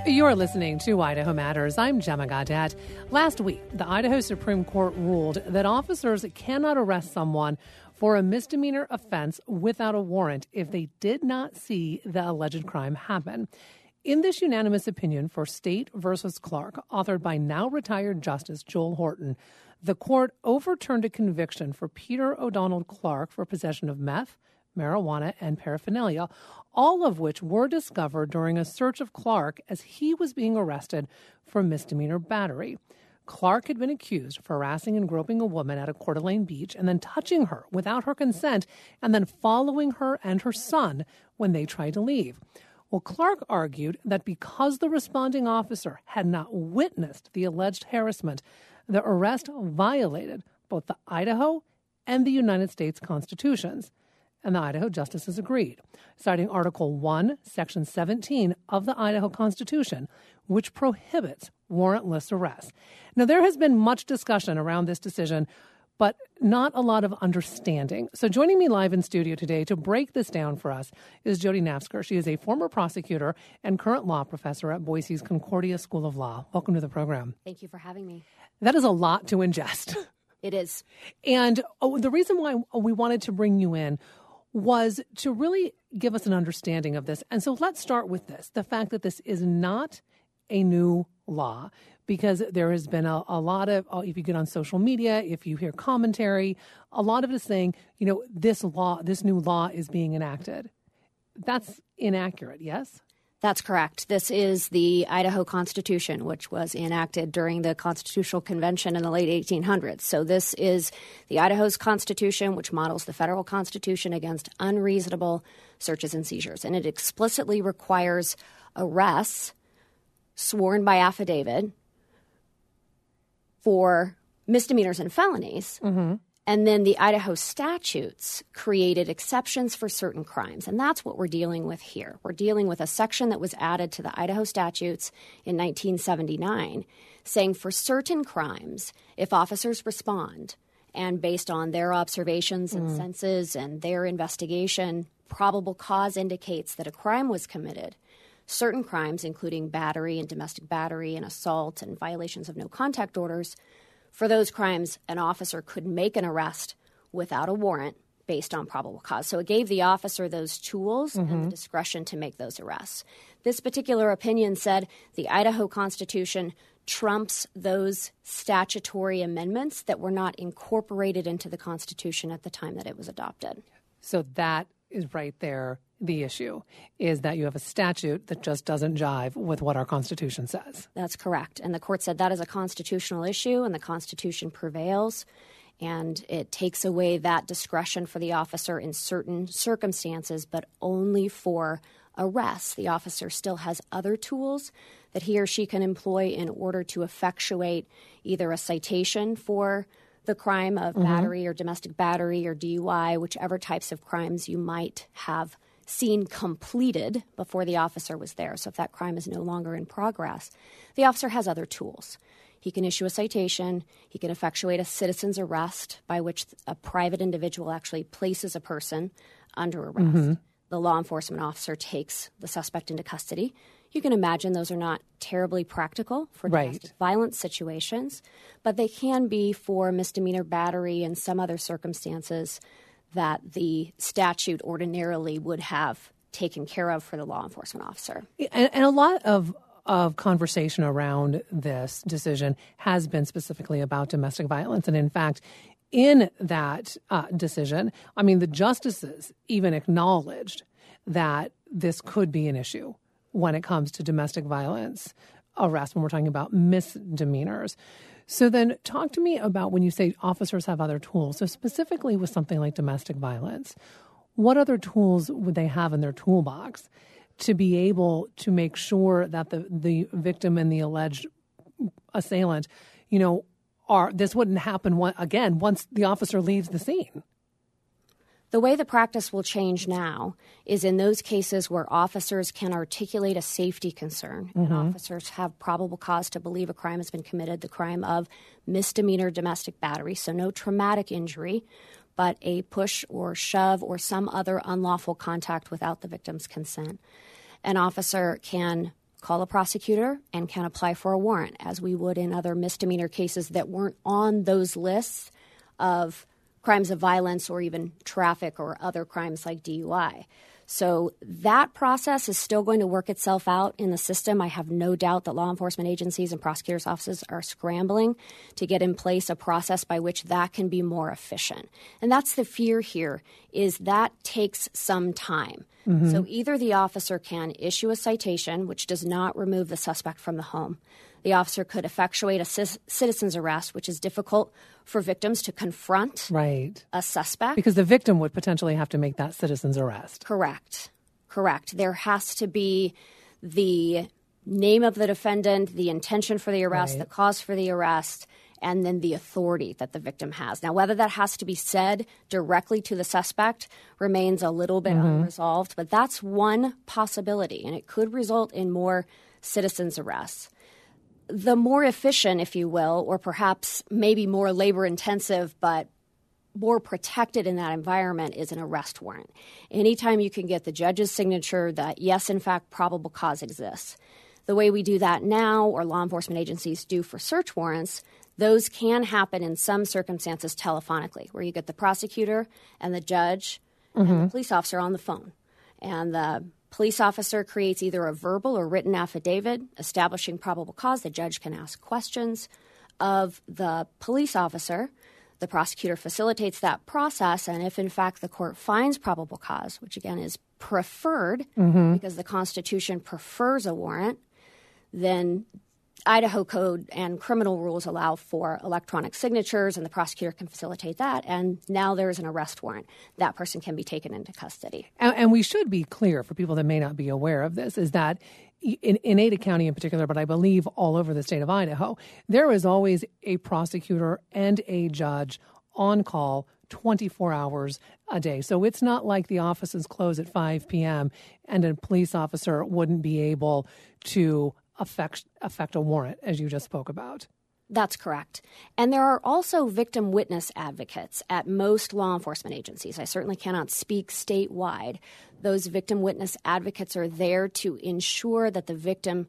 You're listening to Idaho Matters. I'm Gemma Gaudet. Last week, the Idaho Supreme Court ruled that officers cannot arrest someone for a misdemeanor offense without a warrant if they did not see the alleged crime happen. In this unanimous opinion for State versus Clark, authored by now retired Justice Joel Horton, the court overturned a conviction for Peter O'Donnell Clark for possession of meth, marijuana, and paraphernalia, all of which were discovered during a search of Clark as he was being arrested for misdemeanor battery. Clark had been accused of harassing and groping a woman at a Coeur d'Alene beach and then touching her without her consent and then following her and her son when they tried to leave. Well, Clark argued that because the responding officer had not witnessed the alleged harassment, the arrest violated both the Idaho and the United States constitutions. And the Idaho justices agreed, citing Article 1, Section 17 of the Idaho Constitution, which prohibits warrantless arrests. Now, there has been much discussion around this decision, but not a lot of understanding. So joining me live in studio today to break this down for us is Jody Nafzger. She is a former prosecutor and current law professor at Boise's Concordia School of Law. Welcome to the program. Thank you for having me. That is a lot to ingest. It is. And the reason why we wanted to bring you in was to really give us an understanding of this. And so let's start with this, the fact that this is not a new law, because there has been a lot of, if you get on social media, if you hear commentary, a lot of it is saying, this new law is being enacted. That's inaccurate, yes? That's correct. This is the Idaho Constitution, which was enacted during the Constitutional Convention in the late 1800s. So this is the Idaho's Constitution, which models the federal Constitution against unreasonable searches and seizures. And it explicitly requires arrests sworn by affidavit for misdemeanors and felonies. Mm-hmm. And then the Idaho statutes created exceptions for certain crimes. And that's what we're dealing with here. We're dealing with a section that was added to the Idaho statutes in 1979 saying for certain crimes, if officers respond and based on their observations and senses and their investigation, probable cause indicates that a crime was committed, certain crimes, including battery and domestic battery and assault and violations of no contact orders, for those crimes, an officer could make an arrest without a warrant based on probable cause. So it gave the officer those tools and the discretion to make those arrests. This particular opinion said the Idaho Constitution trumps those statutory amendments that were not incorporated into the Constitution at the time that it was adopted. So that is right there. The issue is that you have a statute that just doesn't jive with what our Constitution says. That's correct. And the court said that is a constitutional issue and the Constitution prevails. And it takes away that discretion for the officer in certain circumstances, but only for arrests. The officer still has other tools that he or she can employ in order to effectuate either a citation for the crime of battery or domestic battery or DUI, whichever types of crimes you might have seen completed before the officer was there. So if that crime is no longer in progress, the officer has other tools. He can issue a citation. He can effectuate a citizen's arrest by which a private individual actually places a person under arrest. The law enforcement officer takes the suspect into custody. You can imagine those are not terribly practical for domestic violence situations, but they can be for misdemeanor battery and some other circumstances that the statute ordinarily would have taken care of for the law enforcement officer. And a lot of conversation around this decision has been specifically about domestic violence. And in fact, in that decision, the justices even acknowledged that this could be an issue when it comes to domestic violence arrests, when we're talking about misdemeanors. So then talk to me about when you say officers have other tools. So specifically with something like domestic violence, what other tools would they have in their toolbox to be able to make sure that the victim and the alleged assailant, this wouldn't happen once the officer leaves the scene? The way the practice will change now is in those cases where officers can articulate a safety concern and officers have probable cause to believe a crime has been committed, the crime of misdemeanor domestic battery, so no traumatic injury, but a push or shove or some other unlawful contact without the victim's consent. An officer can call a prosecutor and can apply for a warrant, as we would in other misdemeanor cases that weren't on those lists of crimes of violence or even traffic or other crimes like DUI. So that process is still going to work itself out in the system. I have no doubt that law enforcement agencies and prosecutors' offices are scrambling to get in place a process by which that can be more efficient. And that's the fear here, is that takes some time. Mm-hmm. So either the officer can issue a citation, which does not remove the suspect from the home. The officer could effectuate a citizen's arrest, which is difficult for victims to confront a suspect. Because the victim would potentially have to make that citizen's arrest. Correct. There has to be the name of the defendant, the intention for the arrest, the cause for the arrest, and then the authority that the victim has. Now, whether that has to be said directly to the suspect remains a little bit unresolved, but that's one possibility, and it could result in more citizen's arrests. The more efficient, if you will, or perhaps maybe more labor-intensive but more protected in that environment is an arrest warrant. Anytime you can get the judge's signature that, yes, in fact, probable cause exists. The way we do that now, or law enforcement agencies do for search warrants, those can happen in some circumstances telephonically, where you get the prosecutor and the judge and the police officer on the phone. And the police officer creates either a verbal or written affidavit establishing probable cause. The judge can ask questions of the police officer. The prosecutor facilitates that process, and if in fact the court finds probable cause, which again is preferred because the Constitution prefers a warrant, then Idaho Code and criminal rules allow for electronic signatures, and the prosecutor can facilitate that. And now there's an arrest warrant. That person can be taken into custody. And we should be clear for people that may not be aware of this, is that in Ada County in particular, but I believe all over the state of Idaho, there is always a prosecutor and a judge on call 24 hours a day. So it's not like the offices close at 5 p.m. and a police officer wouldn't be able to affect a warrant, as you just spoke about. That's correct. And there are also victim witness advocates at most law enforcement agencies. I certainly cannot speak statewide. Those victim witness advocates are there to ensure that the victim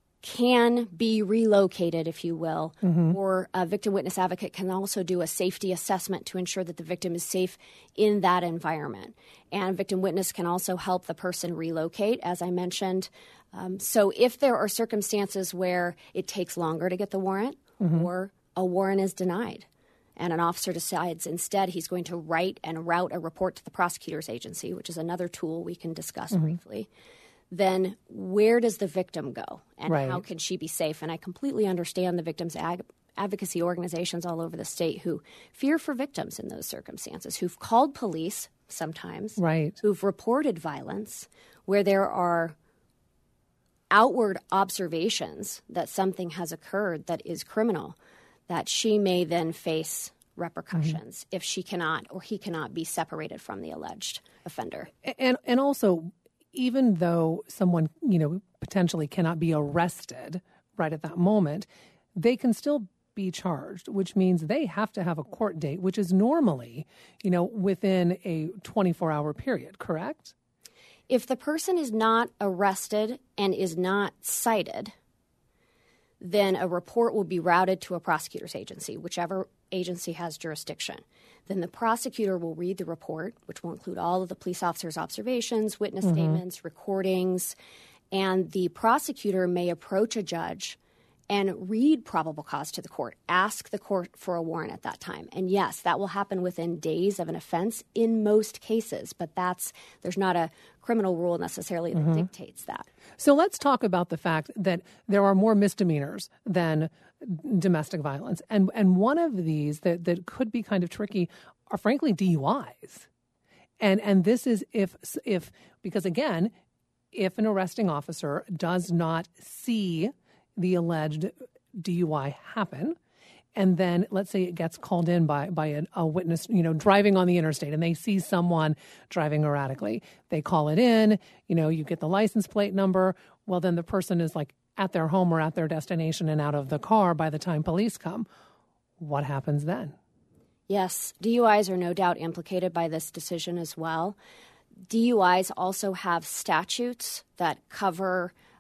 can be relocated, if you will, or a victim witness advocate can also do a safety assessment to ensure that the victim is safe in that environment. And victim witness can also help the person relocate, as I mentioned. So if there are circumstances where it takes longer to get the warrant or a warrant is denied and an officer decides instead he's going to write and route a report to the prosecutor's agency, which is another tool we can discuss briefly, then where does the victim go and how can she be safe? And I completely understand the victims' advocacy organizations all over the state who fear for victims in those circumstances, who've called police sometimes, who've reported violence, where there are outward observations that something has occurred that is criminal, that she may then face repercussions if she cannot or he cannot be separated from the alleged offender. And also, even though someone, potentially cannot be arrested right at that moment, they can still be charged, which means they have to have a court date, which is normally, within a 24-hour period, correct? If the person is not arrested and is not cited, then a report will be routed to a prosecutor's agency, whichever agency has jurisdiction. Then the prosecutor will read the report, which will include all of the police officer's observations, witness statements, recordings, and the prosecutor may approach a judge and read probable cause to the court, ask the court for a warrant at that time. And yes, that will happen within days of an offense in most cases, but there's not a criminal rule necessarily that dictates that. So let's talk about the fact that there are more misdemeanors than domestic violence. And one of these that could be kind of tricky are frankly DUIs. And this is if because again, if an arresting officer does not see the alleged DUI happen, and then let's say it gets called in by a witness, driving on the interstate, and they see someone driving erratically. They call it in, you get the license plate number. Well, then the person is like at their home or at their destination and out of the car by the time police come. What happens then? Yes, DUIs are no doubt implicated by this decision as well. DUIs also have statutes that cover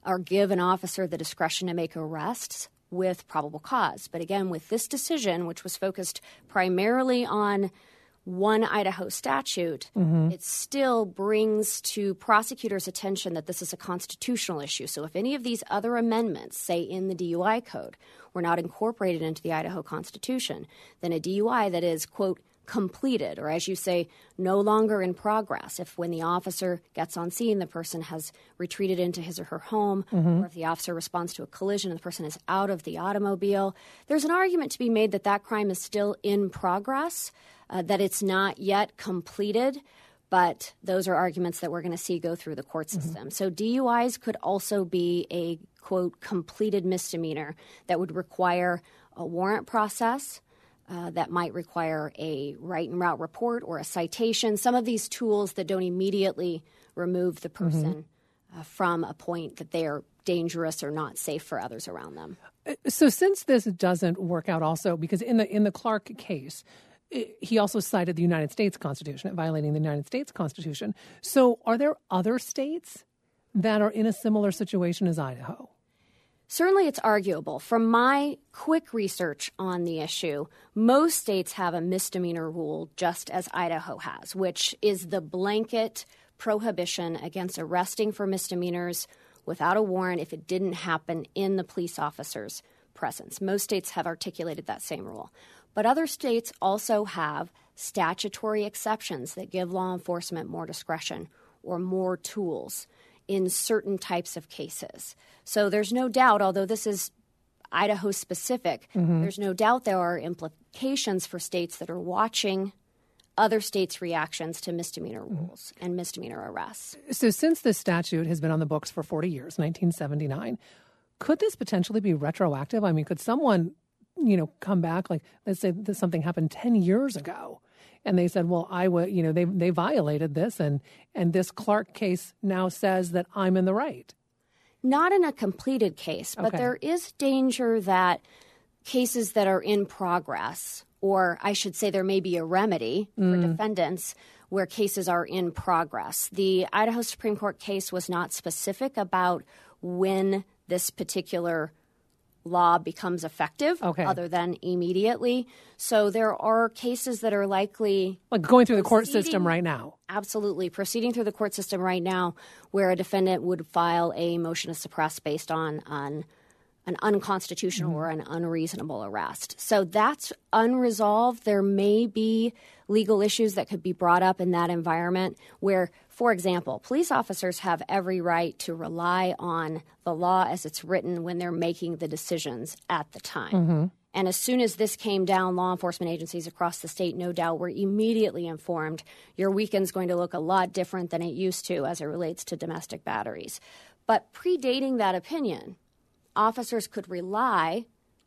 or give an officer the discretion to make arrests with probable cause. But again, with this decision, which was focused primarily on one Idaho statute, it still brings to prosecutors' attention that this is a constitutional issue. So if any of these other amendments, say in the DUI code, were not incorporated into the Idaho Constitution, then a DUI that is, quote, completed, or as you say, no longer in progress, if when the officer gets on scene, the person has retreated into his or her home, or if the officer responds to a collision and the person is out of the automobile, there's an argument to be made that that crime is still in progress, that it's not yet completed, but those are arguments that we're going to see go through the court system. So DUIs could also be a, quote, completed misdemeanor that would require a warrant process, that might require a write and route report or a citation, some of these tools that don't immediately remove the person from a point that they are dangerous or not safe for others around them. So since this doesn't work out also, because in the Clark case, he also cited the United States Constitution, violating the United States Constitution. So are there other states that are in a similar situation as Idaho? Certainly it's arguable. From my quick research on the issue, most states have a misdemeanor rule just as Idaho has, which is the blanket prohibition against arresting for misdemeanors without a warrant if it didn't happen in the police officer's presence. Most states have articulated that same rule. But other states also have statutory exceptions that give law enforcement more discretion or more tools in certain types of cases. So there's no doubt, although this is Idaho specific, there's no doubt there are implications for states that are watching other states' reactions to misdemeanor rules and misdemeanor arrests. So since this statute has been on the books for 40 years, 1979, could this potentially be retroactive? I mean, could someone, come back, like, let's say that something happened 10 years ago, and they said, well, they violated this, and this Clark case now says that I'm in the right. Not in a completed case, but there is danger that cases that are in progress, or I should say there may be a remedy for defendants where cases are in progress. The Idaho Supreme Court case was not specific about when this particular law becomes effective, other than immediately. So there are cases that are likely... Like going through the court system right now. Absolutely. Proceeding through the court system right now where a defendant would file a motion to suppress based on an unconstitutional or an unreasonable arrest. So that's unresolved. There may be legal issues that could be brought up in that environment where, for example, police officers have every right to rely on the law as it's written when they're making the decisions at the time. And as soon as this came down, law enforcement agencies across the state, no doubt, were immediately informed your weekend's going to look a lot different than it used to as it relates to domestic batteries. But predating that opinion, officers could rely,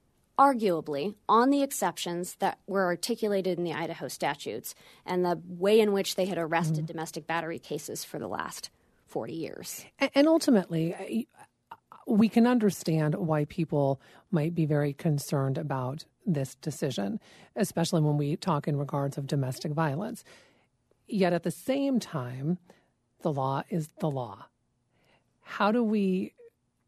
arguably, on the exceptions that were articulated in the Idaho statutes and the way in which they had arrested domestic battery cases for the last 40 years. And ultimately, we can understand why people might be very concerned about this decision, especially when we talk in regards of domestic violence. Yet at the same time, the law is the law. How do we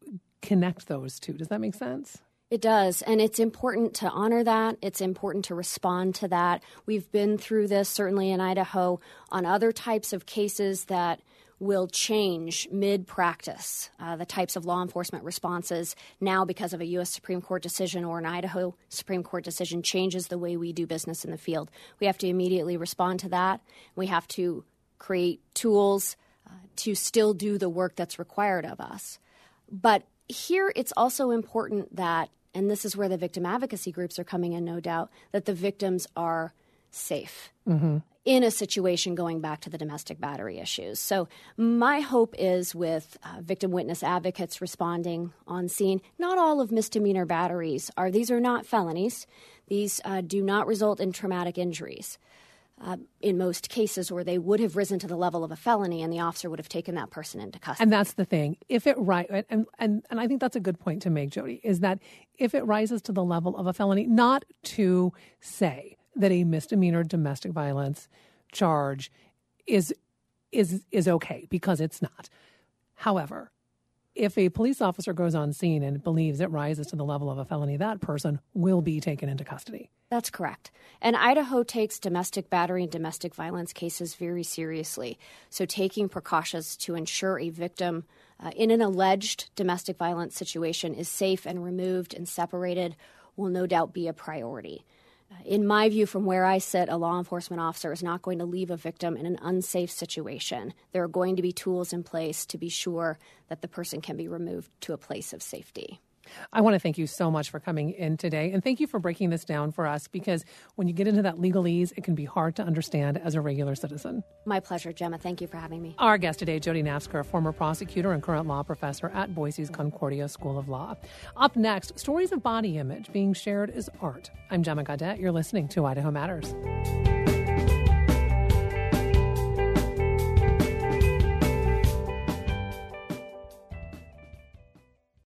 connect those two? Does that make sense? It does, and it's important to honor that. It's important to respond to that. We've been through this, certainly in Idaho, on other types of cases that will change mid-practice, the types of law enforcement responses now because of a U.S. Supreme Court decision or an Idaho Supreme Court decision changes the way we do business in the field. We have to immediately respond to that. We have to create tools to still do the work that's required of us. But here it's also important that, and this is where the victim advocacy groups are coming in, no doubt, that the victims are safe in a situation going back to the domestic battery issues. So my hope is with victim witness advocates responding on scene, not all of misdemeanor batteries these are not felonies. These do not result in traumatic injuries. In most cases where they would have risen to the level of a felony and the officer would have taken that person into custody. And that's the thing. If it and I think that's a good point to make, Jody, is that if it rises to the level of a felony, not to say that a misdemeanor domestic violence charge is okay, because it's not. However, if a police officer goes on scene and believes it rises to the level of a felony, that person will be taken into custody. That's correct. And Idaho takes domestic battery and domestic violence cases very seriously. So taking precautions to ensure a victim in an alleged domestic violence situation is safe and removed and separated will no doubt be a priority. In my view, from where I sit, a law enforcement officer is not going to leave a victim in an unsafe situation. There are going to be tools in place to be sure that the person can be removed to a place of safety. I want to thank you so much for coming in today, and thank you for breaking this down for us, because when you get into that legalese, it can be hard to understand as a regular citizen. My pleasure, Gemma. Thank you for having me. Our guest today, Jody Nafzger, former prosecutor and current law professor at Boise's Concordia School of Law. Up next, stories of body image being shared as art. I'm Gemma Gaudet. You're listening to Idaho Matters.